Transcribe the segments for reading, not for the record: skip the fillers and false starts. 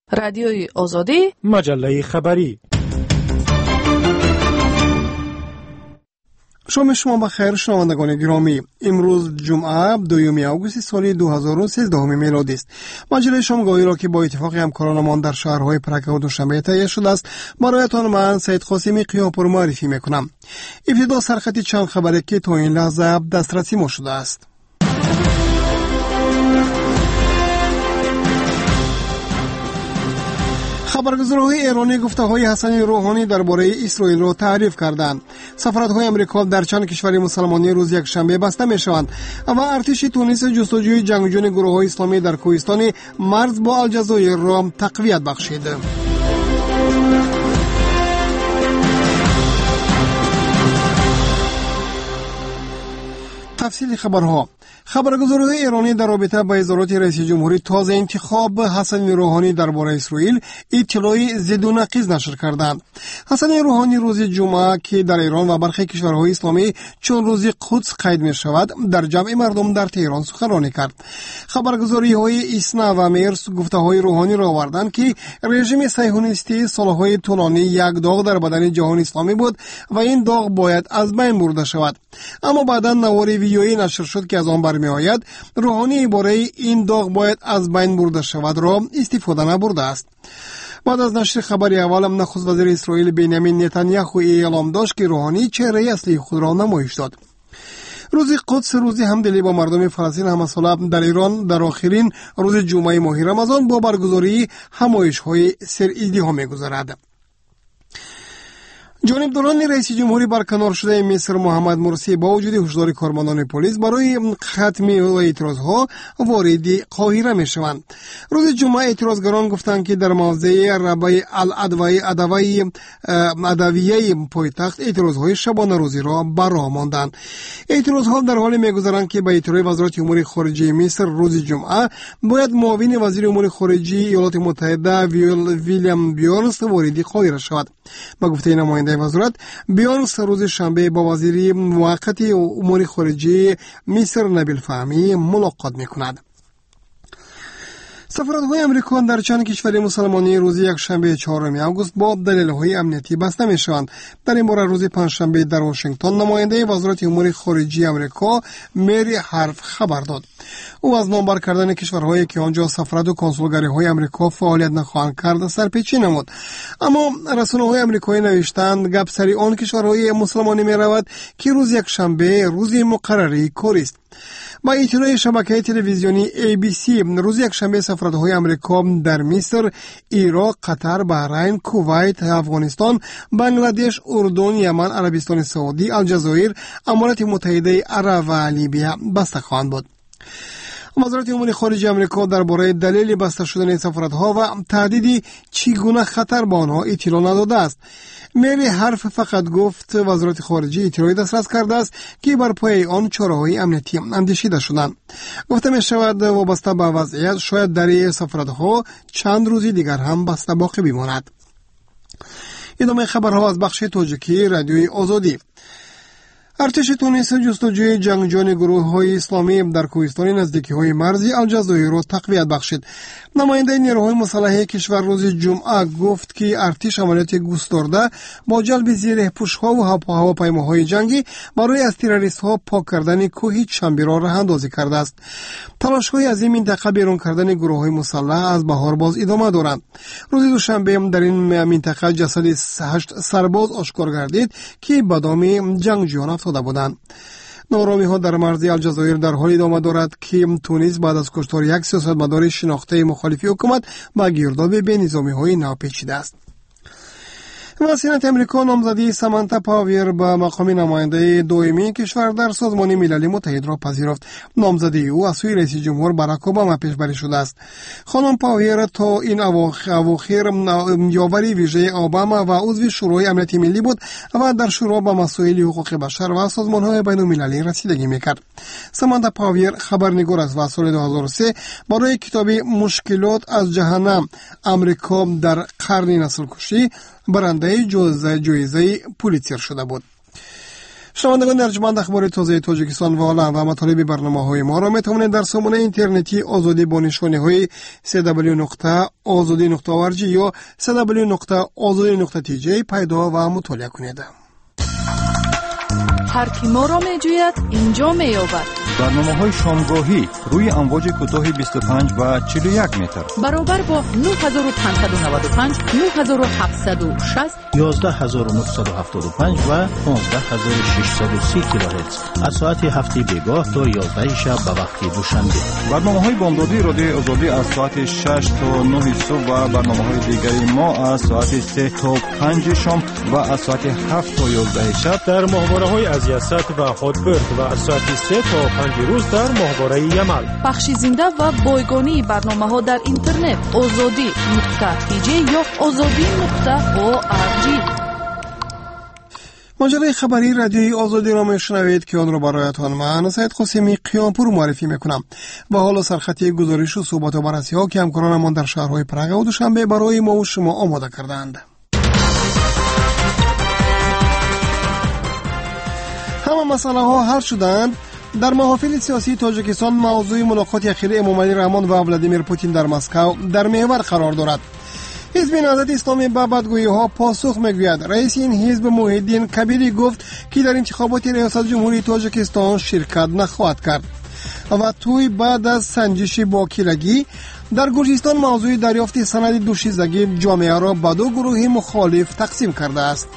رادیوی آزادی، مجله خبری. شما بخیر شنوندگان گرامی. امروز جمعه 2 آگوست سال 2013 میلادی است. مجله شامگاهی را که با اتفاق همکارانمان در شهرهای پرکه و دوشنبه تهیه شده است برایتان من سید قاسمی قیاپور معرفی میکنم. ابتدا سرخط چند خبری که تا این لحظه دسترسی ما شده است. خبرگزاری‌های ایرانی گفته‌های حسن روحانی درباره اسرائیل را تعریف کردند. سفارت‌های آمریکا در چند کشور مسلمانی روز یکشنبه بسته می‌شوند و ارتش تونس جستجوی جنگجویان گروه‌های اسلامی در کوهستان مرز با الجزایر را تقویت بخشید. تفصیل خبرها. خبرگزاری‌های ایرانی در رابطه با اظهارات رئیس جمهوری تازه انتخاب حسن روحانی درباره اسرائیل اطلاعی ضد و نقیض نشر کردند. حسن روحانی روز جمعه که در ایران و برخی کشورهای اسلامی چون روز قدس قید می‌شود در جمع مردم در تهران سخنرانی کرد. خبرگزاری‌های ایسنا و میرس گفته‌های روحانی را آوردند که رژیم صهیونیستی سال‌های طولانی یک داغ در بدن جهان اسلامی بود و این داغ باید از بین برده شود. اما بعداً نوار ویدیویی نشر شد که از آن برمی‌آید روحانی برای این داغ باید از بین برده شود را استفاده نبرده است. بعد از نشر خبر اول نخست وزیر اسرائیل بنیامین نتانیاهو اعلام داشت که روحانی چهره اصلی خود را نمایش داد. روز قدس روزی همدلی با مردم فلسطین همساله در ایران در آخرین روز جمعه ماه رمضان با برگزاری همایش‌های سر ازدحام می‌گذرد. جانبداران رئیس جمهوری برکنار شده مصر محمد مرسی با وجود هشدار کارمندان پلیس برای ختم اعتراضها وارد قاهره میشوند. روز جمعه اعتراضگران گفتند که در موضع ربای ادویه پایتخت اعتراضهای شبانه روزی را برراه ماندند. اعتراضها در حالی میگذرند که به اطلاع وزارت امور خارجه مصر روز جمعه باید معاون وزیر امور خارجه ایالات متحده ویلیام بیورنس وارد قاهره شود. با گفته نماینده وزارت بیورنس روز شنبه با وزیر موقت امور خارجه مصر نبیل فهمی ملاقات میکند. سفارت‌های آمریکا در چند کشور مسلمانی روز یکشنبه 4 آگوست با دلایل امنیتی بسته می‌شوند. در این باره روز پنجشنبه در واشنگتن نماینده وزارت امور خارجه آمریکا مری هارف خبر داد. او از نامبر کردن کشورهایی که آنجا سفارت و کنسولگری‌های آمریکا فعالیت نخواهند کرد سرپیچی نمود. اما رسانه‌های آمریکایی نوشتند گپ سری آن کشورهای مسلمانی می‌رود که روز یکشنبه روز مقرری کار است. با اطلاع شبکه تلویزیونی ABC روز یکشنبه سفارت‌های آمریکا در مصر، عراق، قطر، بحرین، کویت، افغانستان، بنگلادش، اردن، یمن، عربستان سعودی، الجزایر، امارات متحده عرب و لیبی بسته خواهند بود. وزارت امور خارجه آمریکا درباره دلیل بسته شدن سفارت‌ها و تهدید چگونه خطر به آنها اطلاع نداده است. مری حرف فقط گفت وزارت خارجه اطلاعی دسترس کرده است که بر پای آن چاره‌های امنیتی اندیشیده شدند. گفته می‌شود وابسته به وضعیت شاید در سفارت‌ها چند روزی دیگر هم بسته باقی بماند. ادامه خبرها از بخش تاجیکی رادیوی آزادی. ارتش تونس جستجوی جنگجویان گروه‌های اسلامی در کوهستان نزدیکی‌های مرزی الجزایر را تقویت بخشید. نماینده نیروهای مسلح کشور روز جمعه گفت که ارتش عملیات گسترده با جلب زیرپوش‌ها و هواپیماهای جنگی برای از تروریست‌ها پاک کردن کوه چنبی را راه‌اندازی کرده است. تلاش‌های از این منطقه بیرون کردن گروه‌های مسلح از بهار باز ادامه دارند. روز دوشنبه در این منطقه جسد 8 سرباز آشکار گردید که به دام جنگجویان افتاده بودند. نارامی‌ها در مرز الجزایر در حال ادامه دارد که تونس بعد از کشتار یک سیاستمدار شناخته مخالف حکومت با گرداب بینظامی‌های ناپیچیده است. و سنت امریکا نامزدی سامانتا پاور به مقام نماینده دائمی کشور در سازمان ملل متحد را پذیرفت. نامزدی او از سوی رئیس جمهور باراک اوباما پیشبری شده است. خانم پاور تا این اواخر یاوری ویژه اوباما و عضو شورای امنیت ملی بود و در شورا با مسائل حقوق بشر و سازمان‌های بین‌المللی رسیدگی می‌کرد. سامانتا پاور خبرنگار است و سال 2003 برای کتاب مشکلات از جهنم امریکا در قرن نسل‌کشی برنده جایزه پولیتزر شده بود. شنوندگان ارجمند اخبار تازه تاجیکستان و عالم و مطالب برنامه‌های ما را می‌توانید در سامانه اینترنتی آزادی با نشانه‌های www.azadi.org یا www.azadi.tj پیدا و مطالعه کنید. هر کی ما را می‌جوید اینجا می‌یابد. برنامه‌های شامگاهی روی امواج کوتاه 25 و 41 متر برابر با 9595 9760 11975 و 15630 کیلوهرتز از ساعت هفته بیگاه تا 11 شب به وقت دوشنبه. برنامه‌های بامدادی رادیوی آزادی از ساعت 6 تا 9 صبح و برنامه‌های دیگری ما از ساعت 3 تا 5 شام و از ساعت 7 تا 11 شب در ماهواره‌های از یاست و هاتبرد و از ساعت 3 تا 5 روز در ماهواره یمل. بخش زنده و بایگانی برنامه‌ها در اینترنت azadi.tj یا azadi.org. مجله خبری رادیوی آزادی را میشنوید که آن را برایتان من سید قاسمی قیامپور معرفی میکنم. با حال سرخطی گزارش و صحبت و بررسی ها که همکارانمان در شهرهای پرگ و دوشنبه برای ما و شما آماده کردند. همه مسئله ها حل شدند. در محافل سیاسی تاجیکستان موضوع ملاقات اخیر امامعلی رحمان و ولادیمیر پوتین در مسکو در محور قرار دارد. حزب نهضت اسلامی به بدگویی ها پاسخ میگوید. رئیس این حزب محیدین کبیری گفت که در انتخابات ریاست جمهوری تاجیکستان شرکت نخواهد کرد. و توی بعد از سنجش باکیلگی در گرجستان موضوع دریافت سند دوشیزگی جامعه را به دو گروه مخالف تقسیم کرده است.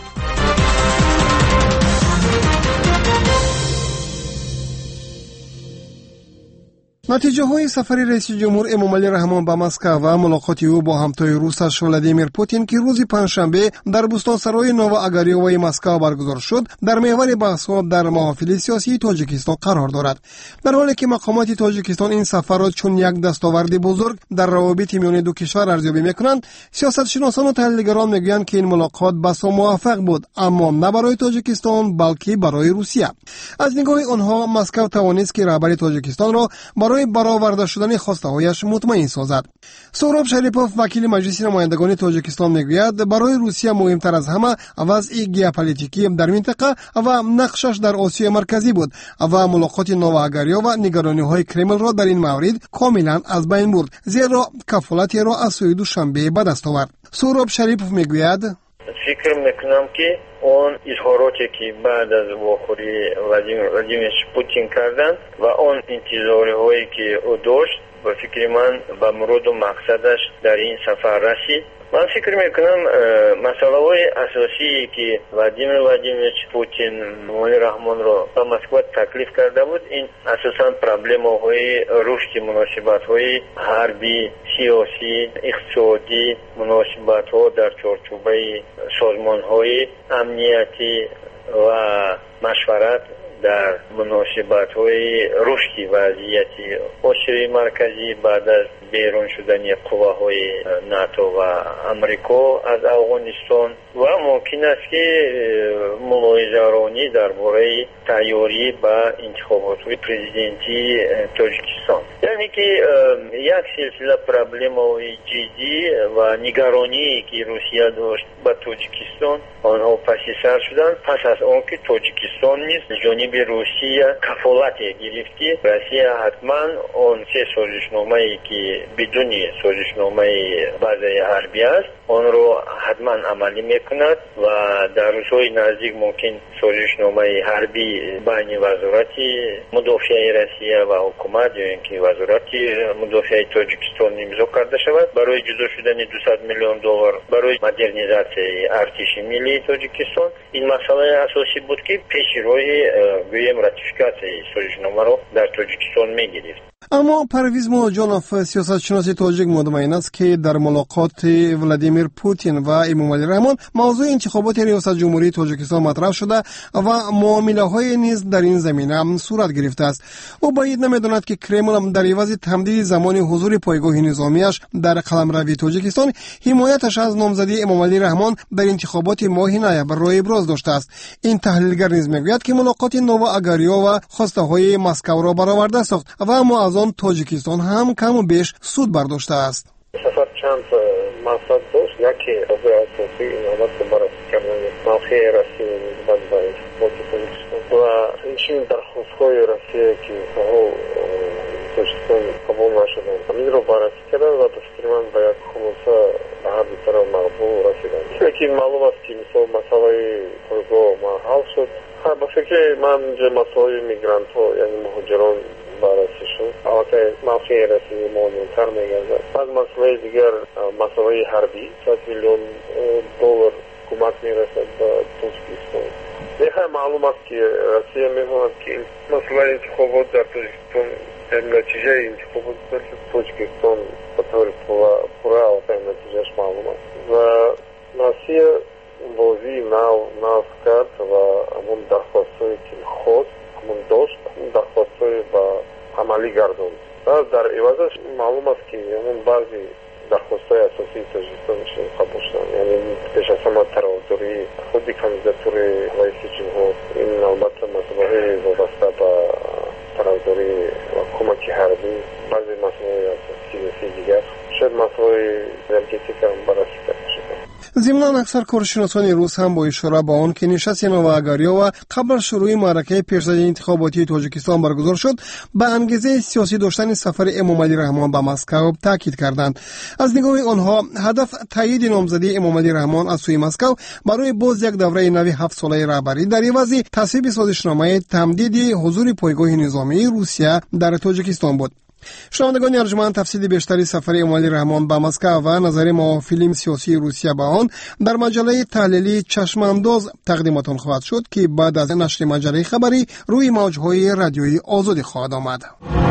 نتیجه های سفر رئیس جمهور امامعلی رحمان به مسکو و ملاقات او با همتای روسش ولادیمیر پوتین که روز پنجشنبه در بستان سرای نوو اگاریوی مسکو برگزار شد در محور بحث ها در محافل سیاسی تاجیکستان قرار دارد. در حالی که مقامات تاجیکستان این سفر را چون یک دستاورد بزرگ در روابط میان دو کشور ارزیابی میکنند، سیاستشناسان و تحلیلگران میگویند که این ملاقات بسا موفق بود، اما نه برای تاجیکستان بلکه برای روسیه. از نگاه آنها مسکو توانست که رهبر تاجیکستان را برای برآورده شدن خواسته‌هایش مطمئن سازد. سهراب شریپوف وکیل مجلس نمایندگان تاجیکستان میگوید برای روسیه مهمتر از همه وضع ژئوپلیتیکی در منطقه و نقشش در آسیا مرکزی بود و ملاقات نوو اگاریو و نگرانی‌های کرمل را در این مورد کاملا از بین برد، زیرا کفالتی را از سوی دوشنبه به دست آورد. سهراب شریپوف میگوید فکر میکنم که اون اظهاراتی که بعد از واخوری ولادیمیر پوتین کردن و اون انتظاری هایی که او داشت به فکر من به مراد و مقصدش در این سفر رسید. من فکر میکنم مسئله های اساسی که ولادیمیر پوتین امامعلی رحمان را به مسکو تکلیف کرده بود این اساساً پرابلم های رشد مناسبت های حربی، سیاسی، اقتصادی، مناسبت ها در چارچوبه سازمان های امنیتی و مشورت در مناسبت های رشدی وضعیتی آسیای مرکزی بعد از بیرون شدن قواهای ناتو و امریکا از افغانستان و ممکن است که ملاحظه‌رانی درباره تیاری به انتخابات پرزیدنتی تاجیکستان، یعنی که یک سلسله پرابلم های جدی و نگرانی که روسیه داشت به تاجیکستان آنها پس سر شدند. پس از آنکه تاجیکستان نیز جانب روسیه کفالت گرفتی، روسیه حتما اون سه سازشنامه‌ای که بدون سازشنامه بازه حربی است آن رو حتما عملی میکند و در روزهای نزدیک ممکن سازشنامه حربی بین وزارت مدافع روسیه و حکومت یا اینکه وزارت مدافع تاجیکستان امضا کرده شود برای جدا شدن 200 میلیون دلار برای مدرنیزاسیون ارتش ملی تاجیکستان. این مسئله اساسی بود که پیش روی گویم راتیفیکاسیون سازشنامه رو در تاجیکستان میگرفت. اما پرویز مولاجانوف سیاستشناس تاجیک مطمئن است که در ملاقات ولادیمیر پوتین و امامعلی رحمان موضوع انتخابات ریاست جمهوری تاجیکستان مطرح شده و معامله‌های نیز در این زمینه صورت گرفته است. او باید نمی‌داند که کرمل در عوض تمدید زمان حضور پایگاه نظامیش در قلمرو تاجیکستان حمایتش از نامزدی امامعلی رحمان در انتخابات ماه نوامبر را ابراز داشته است. این تحلیلگر نیز می‌گوید که ملاقات نوو اگاریو و خواسته‌های مسکو را برآورده ساخت و اما از آن تاجیکستان هم کم و بیش سود برداشته است. سفر چند مقصد داشت. یکی از اساسی این آمد که برای کردن موقع رسید به تاجیکستان و این درخواست‌های روسیه که تاجیکستان قبول نشدن این رو بررسی کردن و به فکر من به یک خلاصه به هر دو طرف مقبول رسیدن. لیکن معلوم است که مثلا مسئله پایگاه حل شد. به فکر من مسئله میگرانت ها یعنی مهاجران بررسی شد. البته معافی رسیدگی مهمتر میگردد. از مسئله دیگر مسئله حربی 100 میلیون دلار کمک میرسد به تاجیکستان. دیگر معلوم است که روسیه میخواهد که مسئله انتخابات در تاجیکستان نتیجه انتخابات در تاجیکستان به طور پورا نتیجهش معلوم است و روسیه بازی نو کرد و همون درخواست‌هایی که خواست همون داشت همون درخواست‌های به عملی گرداند و در عوضش معلوم است که همون بعضی درخواست‌های اساسی تاجیکستانش قبول شدن. یعنی پیش از همه طرفداری خود کاندیداتور رئیس جمهور این البته مسئله وابسته به طرفداری و کمک حربی بعضی مسئله سیاسی دیگر شاید مسئله انرژتیک هم بررسی کرده شده. ضمناً اکثر کارشناسان روس هم با اشاره به آن که نشست نوآگاریا و قبل از شروع معرکه پیش از انتخاباتی تاجیکستان برگزار شد به انگیزه سیاسی داشتن سفر امامعلی رحمان به مسکو تاکید کردند. از نگاه آنها هدف تایید نامزدی امامعلی رحمان از سوی مسکو برای باز یک دوره نو 7 ساله رهبری در عوض تصویب سازشنامه تمدید حضور پایگاه نظامی روسیه در تاجیکستان بود. شنوندگان ارجمند، تفصیل بیشتری سفر امامعلی رحمان به مسکو و نظر محافظین سیاسی روسیه به آن در مجله تحلیلی چشمانداز تقدیمتان خواهد شد که بعد از نشر مجله خبری روی موجهای رادیویی آزادی خواهد آمد.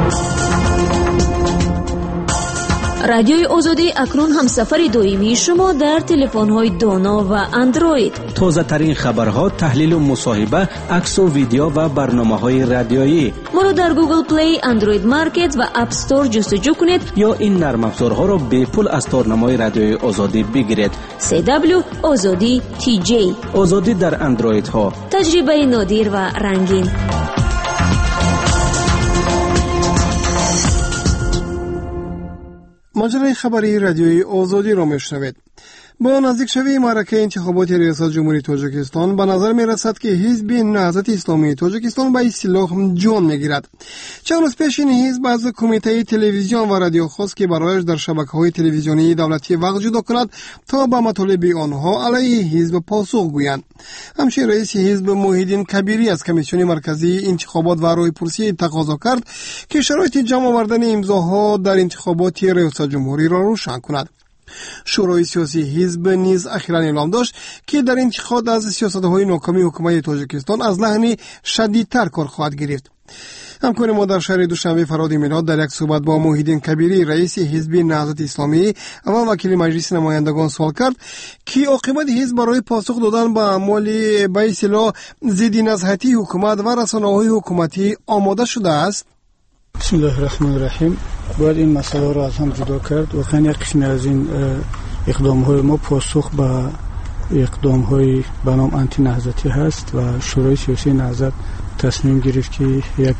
رادیوی آزادی اکنون هم سفر دویمی شما در تلفن‌های دانا و اندروید. تازه ترین خبرها، تحلیل و مصاحبه، عکس و ویدیو و برنامه‌های رادیویی. ما رو در گوگل پلی، اندروید مارکت و اپ استور جستجو کنید یا این نرم افزارها را به پول از تارنمای رادیوی آزادی بگیرید. CW آزادی TJ. آزادی در اندروید ها. تجربه نادر و رنگین. مجله خبری رادیویی آزادی را میشنوید. با نزدیک شوی معرکه انتخابات ریاست جمهوری تاجیکستان به نظر می رسد که حزب نهضت اسلامی تاجیکستان به اصطلاح جان می گیرد. چند روز پیش این حزب از کمیته تلویزیون و رادیو خواست که برایش در شبکه‌های تلویزیونی دولتی وقت جدا کند تا به مطالب آنها علیه حزب پاسخ گویند. همچنین رئیس حزب موحدین کبیری از کمیسیون مرکزی انتخابات و راهپرسی تقاضا کرد که شرایط جمع آوردن امضاها در انتخابات ریاست جمهوری را روشن کند. شورای سیاسی حزب نیز اخیراً اعلام داشت که در انتقاد از سیاست‌های ناکامی حکومت تاجیکستان از لحن شدیدتر کار خواهد گرفت. همکار ما در شهر دوشنبه فراد میلاد در یک صحبت با موحدین کبیری رئیس حزب نهضت اسلامی و وکیل مجلس نمایندگان سوال کرد که عاقبت حزب برای پاسخ دادن به اعمال به اصطلاح ضد نزهتی حکومت و رسانه‌های حکومتی آماده شده است. بسم الله الرحمن الرحیم. باید این مسئله را از هم جدا کرد. واقعا یک قسمی از این اقدام‌های ما پاسخ به اقدام‌های به نام آنتی نهضتی هست و شورای سیاسی نهضت تصمیم گرفت که یک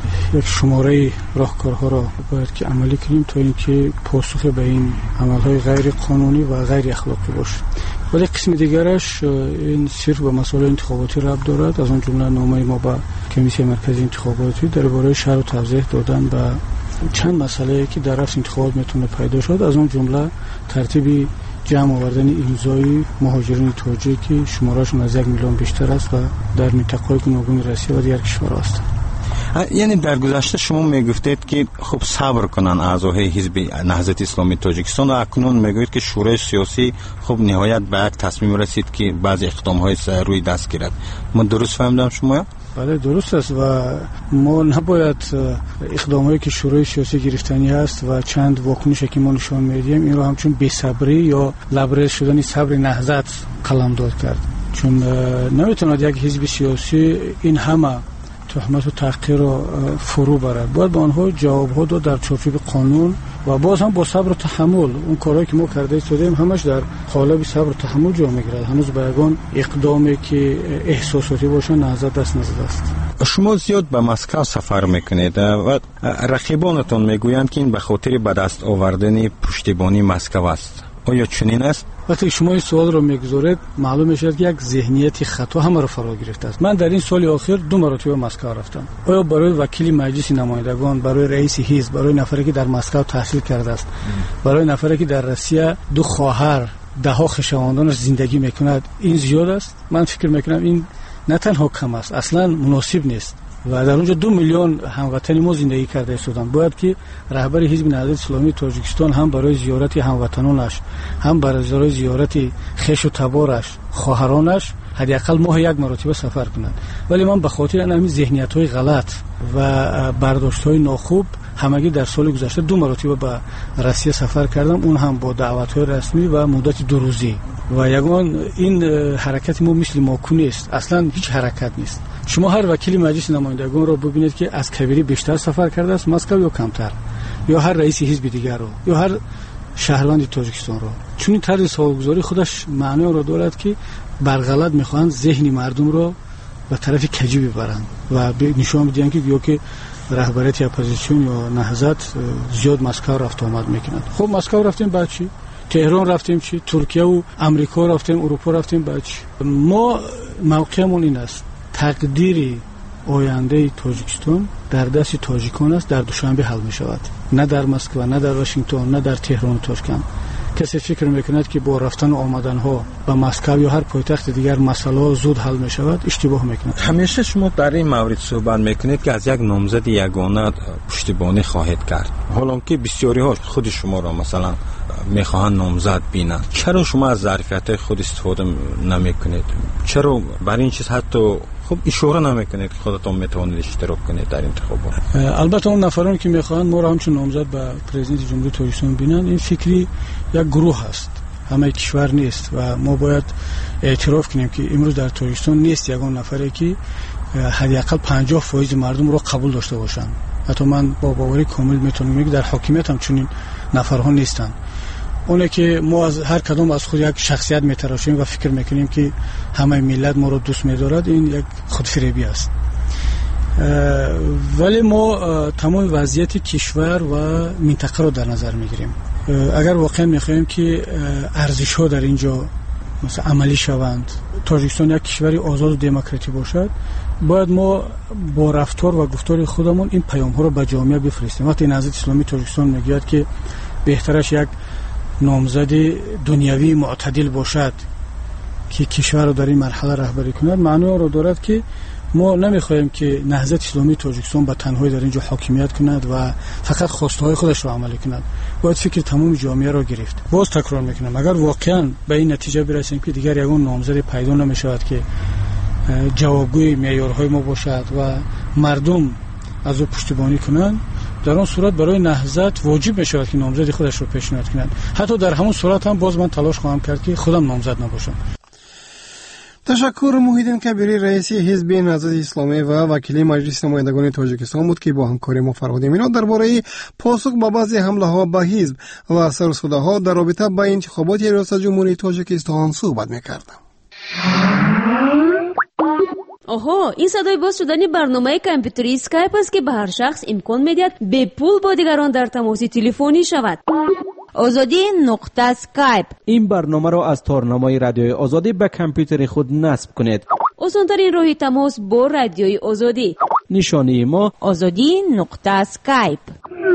شماره راهکارها را باید که عملی کنیم تا اینکه پاسخ به این عمل‌های غیر قانونی و غیر اخلاقی باشه. ولی قسم دیگرش این صرف به مسائل انتخاباتی ربط دارد. از اون جمله نامه ما به کمیسیون مرکزی انتخاباتی درباره شرح و توضیح دادن به چند مسئله که در رأس انتخابات میتونه پیدا شد، از اون جمله ترتیب جمع آوردن امضای مهاجرین تاجیک که شمارهشون از 1 میلیون بیشتر است و در منطقه‌های گوناگون روسیه و دیگر کشورها است. یعنی در گذشته شما میگفتید که خب صبر کنن اعضای حزب نهضت اسلامی تاجیکستان و اکنون میگوید که شورای سیاسی خب نهایت به یک تصمیم رسید که بعضی اقدام‌های روی دست گیرد. من درست فهمیدم شما؟ بله درست است و ما نباید اقدامایی که شورای سیاسی گرفتنی هست و چند واکنشی که ما نشان میدیم این رو همچون بی‌صبری یا لبریز شدن صبر نهضت قلمداد کرد، چون نمیتوند یک حزب سیاسی این همه تهمت و تحقیر را فرو برد. باید به آنها جواب‌ها داد در چارچوب قانون و باز هم با صبر و تحمل. اون کارهایی که ما کرده استادیم همش در قالب صبر و تحمل جا میگیرد. هنوز به یگان اقدامی که احساساتی باشه نهضت دست نزده است. شما زیاد به مسکو سفر میکنید و رقیبانتون میگویند که این به خاطر به دست آوردن پشتیبانی مسکو است. آیا چنین است؟ وقتی شما این سوال رو میگذارید معلوم میشه که یک ذهنیت خطا همه رو فرا گرفته است. من در این سال اخیر 2 مرتبه مسکو رفتم. آیا برای وکیل مجلس نمایندگان، برای رئیس حزب، برای نفری که در مسکو تحصیل کرده است، برای نفری که در روسیه 2 خواهر، 10 خویشاوندانش زندگی میکند، این زیاد است؟ من فکر میکنم این نه تنها کم است، اصلا مناسب نیست. و در اونجا 2 میلیون هموطن ما زندگی کرده استودن. باید که رهبر حزب نهضت اسلامی تاجیکستان هم برای زیارت هموطنانش، هم برای زیارت خویش و تبارش، خواهرانش حداقل ماه 1 مرتبه سفر کنند. ولی من به خاطر همین ذهنیت‌های غلط و برداشت‌های ناخوب همگی در سال گذشته 2 مرتبه به روسیه سفر کردم، اون هم با دعوت‌های رسمی و مدت 2 روزی. و یگان این حرکت ما مثل ماکو است، اصلا هیچ حرکت نیست. شما هر وکیل مجلس نمایندگان رو ببینید که از کبیری بیشتر سفر کرده است مسکو یا کمتر، یا هر رئیس حزب دیگر رو، یا هر شهروند تاجیکستان رو. چون این طرز سوالگذاری خودش معنی رو دارد که برغلط میخوان ذهن مردم رو به طرف کجی ببرند و نشون بدن که گویا که رهبریت اپوزیسیون یا نهضت زیاد مسکو رفت آمد میکنند. خب مسکو رفتیم بعد چی؟ تهران رفتیم چی؟ ترکیه و امریکا رفتیم، اروپا رفتیم بعد چی؟ ما موقعمون این است، تقدیر آینده تاجیکستان در دست تاجیکان است، در دوشنبه حل می شود، نه در مسکو، نه در واشنگتن، نه در تهران و تاشکند. کسی فکر میکند که با رفتن و آمدن ها به مسکو یا هر پایتخت دیگر مسئله زود حل می شود، اشتباه میکند. همیشه شما در این مورد صحبت میکنید که از یک نامزد یگانه پشتیبانی خواهید کرد، حالا که بسیاری ها خود شما را مثلا میخواهند نامزد بینند. چرا شما از ظرفیت خود استفاده نمیکنید؟ چرا برای این چیز حتی خب اشاره نمیکنید که خودتون میتونید اشتراک کنید در انتخابات؟ البته اون نفرانی که میخواهند ما را همچون نامزد به پرزیدنت جمهوری تاجیکستان بینند، این فکری یک گروه است، همه کشور نیست. و ما باید اعتراف کنیم که امروز در تاجیکستان نیست یگان نفری که حداقل 50% مردم رو قبول داشته باشند. حتی من با باوری کامل میتونم بگم در حاکمیت هم چنین نفرها نیستند. اونه که ما از هر کدام از خود یک شخصیت میتراشیم و فکر میکنیم که همه ملت ما رو دوست می‌دارد، این یک خودفریبی است. ولی ما تمام وضعیت کشور و منطقه رو در نظر میگیریم. اگر واقعا میخوایم که ارزش‌ها در اینجا مثلا عملی شوند، تاجیکستان یک کشوری آزاد و دموکراتیک باشد، باید ما با رفتار و گفتار خودمون این پیام‌ها رو به جامعه بفرستیم. وقتی نهضت اسلامی تاجیکستان میگوید که بهترش یک نامزد دنیوی معتدل باشد که کشور رو در این مرحله رهبری کند، معنی رو دارد که ما نمیخوایم که نهضت اسلامی تاجیکستان به تنهایی در اینجا حاکمیت کند و فقط خواستهای خودش رو عملی کند. باید فکر تمام جامعه را گرفت. باز تکرار میکنم، اگر واقعا به این نتیجه برسیم که دیگر یگان نامزد پیدا نمیشود که جوابگوی معیارهای ما باشد و مردم از او پشتیبانی کنند، در اون صورت برای نهضت واجب میشود که نامزد خودش رو پیشنهاد کند. حتی در همون صورت هم باز من تلاش خواهم کرد که خودم نامزد نباشم. تشکر. محیدین کبیری رئیس حزب نهضت اسلامی و وکیل مجلس نمایندگان تاجیکستان بود که با همکاری ما فرمودیم اینا درباره پاسخ به بعضی حمله ها به حزب و سر و صدا ها در رابطه با انتخابات ریاست جمهوری تاجیکستان صحبت می‌کردم. آها، این صدای باز شدن برنامه کامپیوتری اسکایپ است که به هر شخص امکان میدهد به پول با دیگران در تماس تلفنی شود. azadi.skype. این برنامه را از تارنمای رادیوی آزادی به کامپیوتر خود نصب کنید. آسان‌ترین راه تماس با رادیوی آزادی. نشانی ما azadi.skype.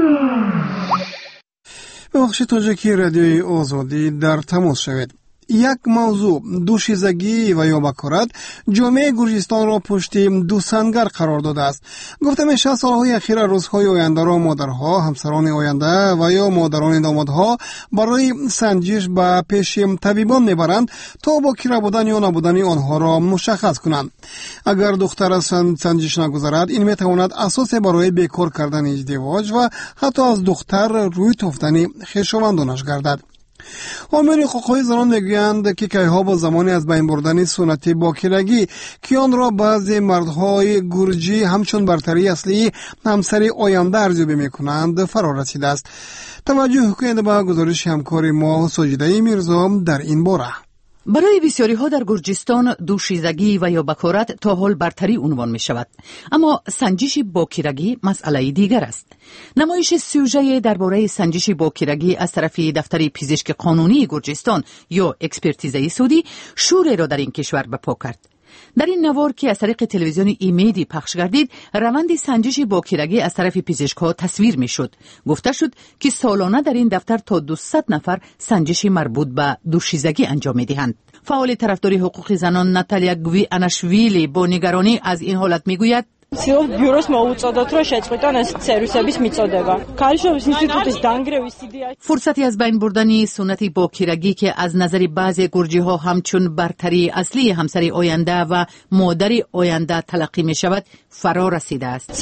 بخش تاجیکی رادیوی آزادی در تماس شوید. یک موضوع دوشیزگی و یا بکارت جامعه گرجستان را پشت دو سنگر قرار داده است. گفته میشه سالهای اخیر روزهای آینده را مادرها، همسران آینده و یا مادران دامادها برای سنجش به پیش طبیبان میبرند تا با کیره بودن یا نبودن آنها را مشخص کنند. اگر دختر سنجش نگذارد، این میتواند اساس برای بیکار کردن ازدواج و حتی از دختر روی تفتن خویشاوندانش گردد. حامیان حقوق‌های زنان میگویند که کیها با زمانی از بین بردن سنت باکرگی که آن را بعضی مردهای گرجی همچون برتری اصلی همسری آینده ارزیابی میکنند فرا رسیده است. توجه کنید به گزارش همکار ما ساجده میرزا در این باره. برای بسیاری ها در گرجستان دوشیزگی و یا بکارت تا حال برتری عنوان می شود، اما سنجش باکیرگی مسئله دیگر است. نمایش سوژه درباره سنجش باکیرگی از طرف دفتر پزشک قانونی گرجستان یا اکسپرتیزه سعودی شور را در این کشور برپا کرد. در این نوار که از طریق تلویزیون ایمیدی پخش گردید، روند سنجش باکیرگی از طرف پزشک‌ها تصویر می‌شد. گفته شد که سالانه در این دفتر تا 200 نفر سنجش مربوط به دوشیزگی انجام می‌دهند. فعال طرفدار حقوق زنان ناتالیا گوی اناشویلی با نگرانی از این حالت می‌گوید: فرصتی از بین بردن سنت باکیرگی که از نظر بعضی گرجی ها همچون برتری اصلی همسر آینده و مادر آینده تلقی می شود فرا رسیده است.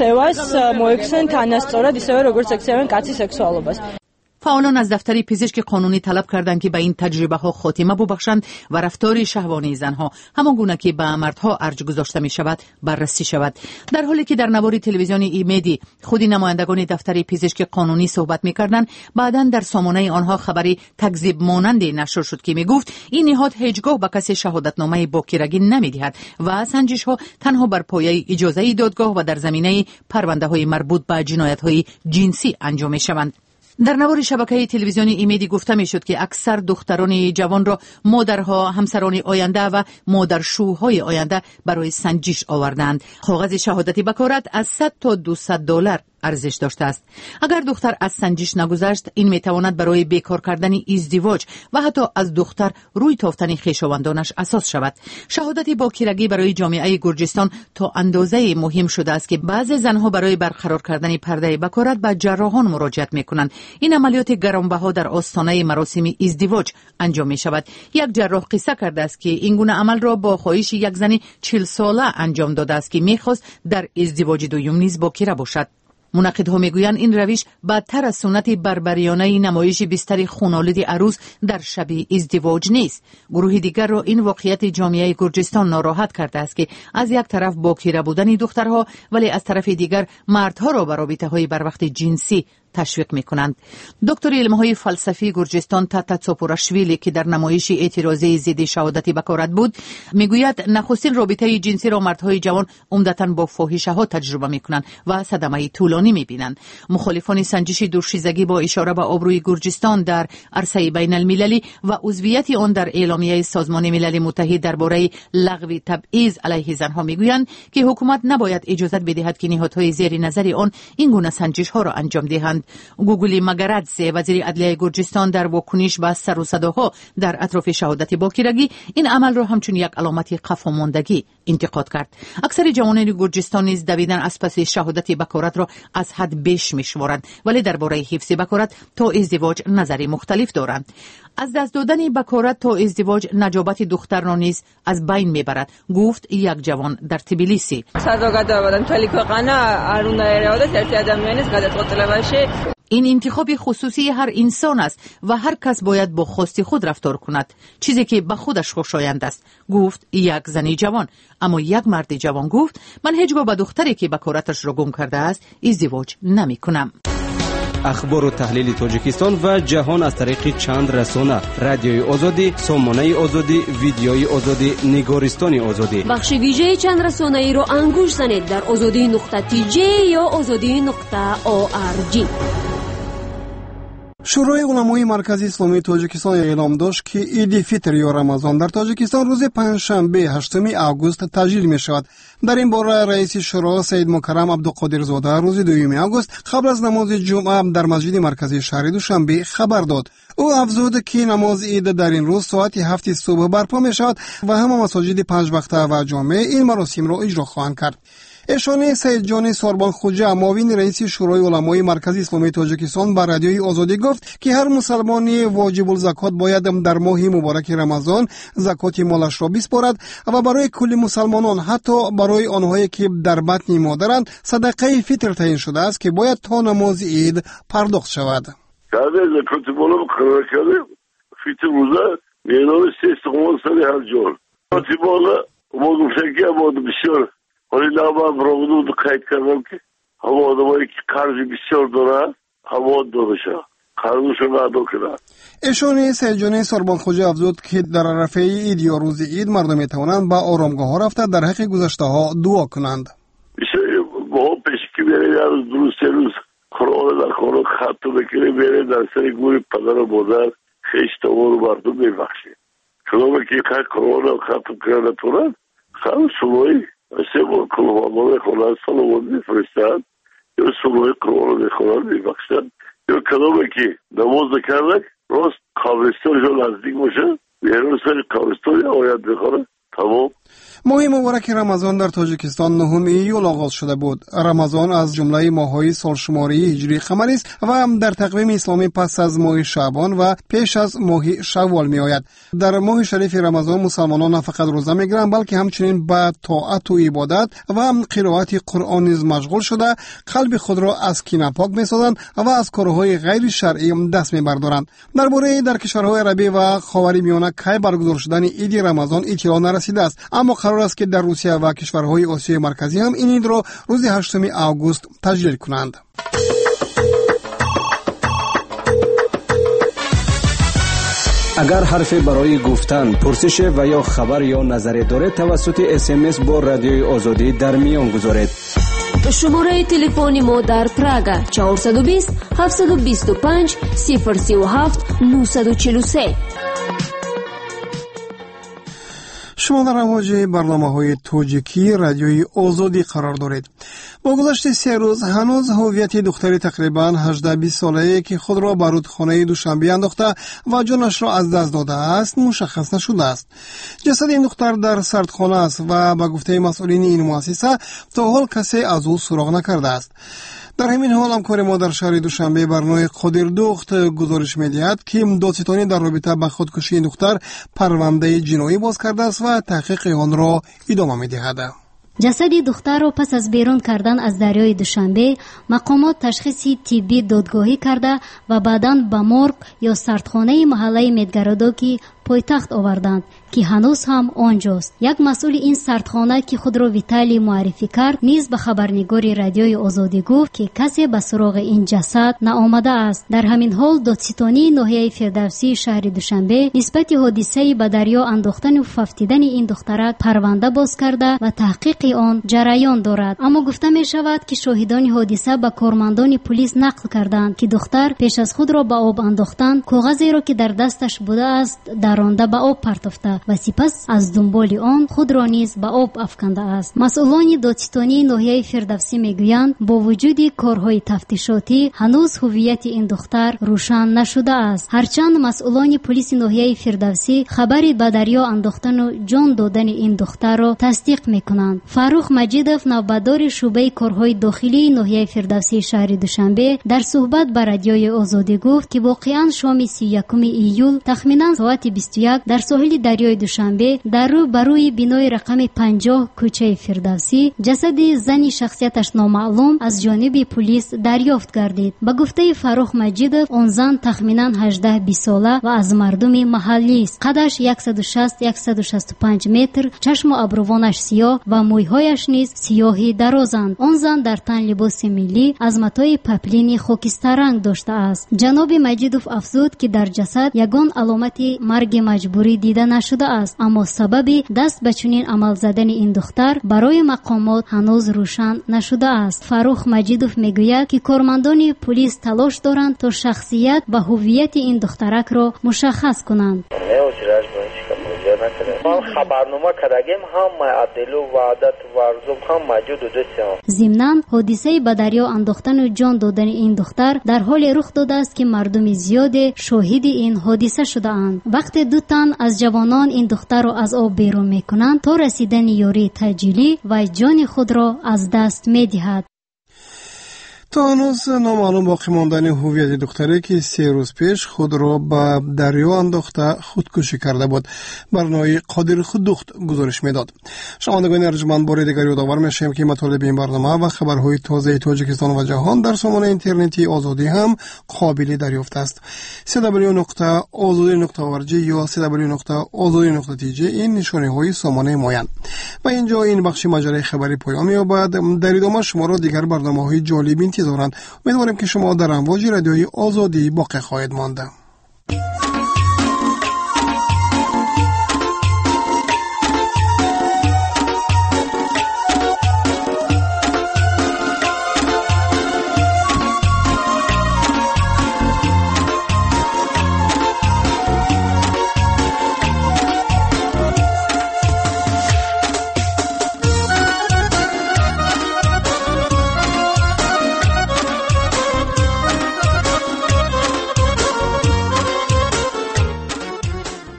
فعالان از دفتر پزشک قانونی طلب کردند که به این تجربه ها خاتمه ببخشند و رفتار شهوانی زنها همان گونه که به مردها ارج گذاشته می شود بررسی شود. در حالی که در نوار تلویزیون ایمیدی خودی نمایندگان دفتر پزشک قانونی صحبت می کردند، بعداً در سامانه آنها خبری تکذیب مانندی نشر شد که می گفت این نهاد هیچگاه به کسی شهادتنامه باکیرگی نمی دهد و سنجش ها تنها بر پایه اجازه دادگاه و در زمینه پرونده های مربوط به جنایت های جنسی انجام می شوند. در نوار شبکه تلویزیونی ایمیدی گفته می شد که اکثر دختران جوان را مادرها، همسران آینده و مادرشوهای آینده برای سنجش آوردند. کاغذ شهادت بکارت از 100 تا 200 دلار ارزش داشته است. اگر دختر از سنجش نگذشت، این می تواند برای بیکار کردن ازدواج و حتی از دختر روی تافتن خویشاوندانش اساس شود. شهادت باکیرگی برای جامعه گرجستان تا اندازه مهم شده است که بعضی زنها برای برقرار کردن پرده بکارت به جراحان مراجعت می کنند. این عملیات گرانبها در آستانه مراسم ازدواج انجام می شود. یک جراح قصه کرده است که این گونه عمل را با خواهش یک زن 40 ساله انجام داده است که می خواست در ازدواج دوم نیز باکیره باشد. منعقدها میگویند این روش بدتر از سنت بربریانه نمایش بستر خونالود عروس در شب ازدواج نیست. گروه دیگر را این واقعیت جامعه گرجستان ناراحت کرده است که از یک طرف باکیره بودن دخترها ولی از طرف دیگر مردها را به رابطه‌های بر وقت جنسی تشویق می‌کنند. دکتر علم‌های فلسفی گرجستان تاتا تسوپوراشویلی که در نمایش اعتراضی ضد شهادت بکارت بود، میگوید نخستین رابطه جنسی را مردهای جوان عمدتاً با فاحشه‌ها تجربه می‌کنند و صدمه طولانی می‌بینند. مخالفان سنجش دوشیزگی با اشاره به آبروی گرجستان در عرصه بین المللی و عضویت آن در اعلامیه سازمان ملل متحد درباره لغو تبعیض علیه زنها میگویند که حکومت نباید اجازه بدهد که نهادهای زیر نظر آن این گونه سنجش‌ها را انجام دهند. گوگلی مگرادزه وزیر عدلیه گرجستان در واکنش به سر و صداها در اطراف شهادت باکیرگی این عمل را همچون یک علامت قفاماندگی انتقاد کرد. اکثر جوانان گرجستان نیز دویدن از پس شهادت بکارت را از حد بیش می‌شمارند، ولی درباره حفظ بکارت تا ازدواج نظری مختلف دارند. از دست دادن بکارت تا ازدواج نجابت دختر را نیز از بین میبرد، گفت یک جوان در تبلیسی. این انتخاب خصوصی هر انسان است و هر کس باید با خواست خود رفتار کند، چیزی که به خودش خوشایند است، گفت یک زنی جوان. اما یک مرد جوان گفت من هیچگاه با دختری که بکارتش را گم کرده است ازدواج نمی کنم. اخبار و تحلیل تاجیکستان و جهان از طریق چند رسانه: رادیوی آزادی، سامانه آزادی، ویدیوی آزادی، نگارستان آزادی. بخش ویژه چند رسانه‌ای رو انگوش زنید در azadi.tj یا azadi.org. شورای علمای مرکز اسلامی تاجیکستان اعلام داشت که عید فطر یا رمضان در تاجیکستان روز پنجشنبه 8 آگوست تجلیل می شود. در این باره رئیس شورا سید مکرم عبدالقادر زاده روز 2 آگوست قبل از نماز جمعه در مسجد مرکزی شهر دوشنبه خبر داد. او افزود که نماز عید در این روز ساعت 7 صبح برپا می شود و همه مساجد 5 وقته و جامع این مراسم را اجرا خواهند کرد. اشانه سید جان ساربان خوجه معاون رئیس شورای علمای مرکز اسلامی تاجیکستان با رادیوی آزادی گفت که هر مسلمانی واجب الزکات باید در ماه مبارک رمضان زکات مالش را بسپارد و برای کل مسلمانان حتی برای آنهایی که در بطن مادرند صدقه فطر تعیین شده است که باید تا نماز عید پرداخت شود. زکات مال مقرر کرده فطر روزه میانه 3 استقامت سری هر جور زکات مال ما گفتن که باید بسیار ولی نباید برامون قید کردم که همه آدمایی که قرض بسیار دارن همه دادشن قرضشون ادا کنند. اشون سیدجانی سربانخوجی افزود که در عرفه عید یا روز عید مردم میتوانند به آرامگاه ها رفته در حق گذشته ها دعا کنند. میشه با پیشکی بره در روز سه روز قرآن در قرآن ختم بکنه بره در سر گوری پدر و مادر خیشتوار و مردم میبخشه. کدامه که خیلی قرآن رو ختم کرده تونند خیلی سلوی سه بار کلمه میخونند سلوات میفرستند یا سلوی قرآن رو میخونند میبخشند یا کدامه که نماز کرده راست قبرستان جو نزدیک باشه بیرون سر قبرستان آیت بخوره تمام. ماه مبارک رمضان در تاجیکستان 9 ایول آغاز شده بود. رمضان از جمله ماه‌های سالشماری هجری قمری است و در تقویم اسلامی پس از ماه شعبان و پیش از ماه شوال می‌آید. در ماه شریف رمضان مسلمانان نه فقط روزه می‌گیرند بلکه همچنین به طاعت و عبادت و قرائت قرآن نیز مشغول شده قلب خود را از کینه پاک می‌سازند و از کارهای غیر شرعی دست می‌بردارند. در کشورهای عربی و خاورمیانه کی برگزار شدن عید رمضان اطلاع نرسیده است، اما قرار است که در روسیه و کشورهای آسیای مرکزی هم این عید را روز 8 آگوست تجلیل کنند. اگر حرفی برای گفتن، پرسش و یا خبر یا نظری دارید توسط SMS با رادیوی آزادی در میان گذارید. شماره تلفن ما در پراگ 420 725 037 943. شما در امواج برنامه‌های توجیکی رادیوی آزادی قرار دارید. با گذشت 3 روز هنوز هویت دختری تقریباً 18-20 ساله‌ای که خود را به رودخانه دوشنبه انداخته و جانش را از دست داده است مشخص نشده است. جسد این دختر در سردخانه است و به گفته مسئولین این مؤسسه تا حال کسی از او سراغ نکرده است. در همین حال همکار ما در شهر دوشنبه برنامه قادردخت گزارش می‌دهد که دادستانی در رابطه با خودکشی این دختر پرونده جنایی باز کرده است و تحقیق آن را ادامه می‌دهد. جسد دختر را پس از بیرون کردن از دریای دوشنبه مقامات تشخیصی طبی دادگاهی کرده و بعداً به مرگ یا سردخانه محله مدگرادوکی پایتخت آوردند که هنوز هم آنجاست. یک مسئول این سردخانه که خود را ویتالی معرفی کرد نیز به خبرنگار رادیوی آزادی گفت که کسی به سراغ این جسد نآمده است. در همین حال دادستانی ناحیه فردوسی شهر دوشنبه نسبت حادثه به دریا انداختن و ففتیدن این دخترک پرونده باز کرده و تحقیق آن جریان دارد. اما گفته می شود که شاهدان حادثه به کارمندان پلیس نقل کردند که دختر پیش از خود را به آب انداختن کاغذی را که در دستش بوده است درآنده به آب پرتافته و سپس از دنبال آن خود را نیز به آب افکنده است. مسئولان دادستانی ناحیه فردوسی میگویند با وجود کارهای تفتیشاتی هنوز هویت این دختر روشن نشده است. هرچند مسئولان پلیس ناحیه فردوسی خبری به دریا انداختن و جان دادن این دختر را تصدیق میکنند. فاروق مجیدوف نوبدار شعبه کارهای داخلی ناحیه فردوسی شهر دوشنبه در صحبت با رادیوی آزادی گفت که واقعا شام 31 ایول تخمینا ساعت 21 در ساحل دریای دوشنبه در رو بروی بینای رقم 50 کوچه فردوسی جسد زنی شخصیتش نامعلوم از جانب پلیس دریافت گردید. با گفته فاروق مجیدوف آن زن تخمینا 18-20 ساله و از مردم محلی است. قدش 160-165 متر، چشم و ابروانش سیاه و مویهایش نیز سیاهی درازند. آن زن در تن لباس ملی از متای پپلین خاکستر رنگ داشته است. جناب مجیدوف افزود که در جسد یگان علامت مرگ مجبوری دیده نشده است، اما سبب دست به چنین عمل زدن این دختر برای مقامات هنوز روشن نشده است. فاروق مجیدوف میگوید که کارمندان پلیس تلاش دارند تا شخصیت و هویت این دخترک را مشخص کنند. خبرنامه کردیم هم عدل و وعدت و ارزم هم موجود است. ضمناً حادثه به دریا انداختن و جان دادن این دختر در حال رخ داده است که مردم زیاد شاهد این حادثه شده اند. وقتی دو تن از جوانان این دختر را از آب بیرون میکنند تا رسیدن یاری تجلی و جان خود را از دست میدهد. تا هنوز نامعلوم باقی ماندن هویت دختری که 3 روز پیش خود را به دریا انداخته خودکشی کرده بود. برنامه قادردخت گزارش میداد. شنوندگان ارجمند بار دیگر یادآور میشیم که مطالب این برنامه و خبرهای تازه تاجیکستان و جهان در سامانه اینترنتی آزادی هم قابل دریافت است. www.azadi.org یا www.azadi.tg این نشانه های سامانه مایند. و اینجا این بخش مجله خبری پایان می‌یابد. در ادامه شما را دیگر برنامه‌های جالب انتظارند. امیدواریم که شما در امواج رادیوی آزادی باقی خواهید مانده.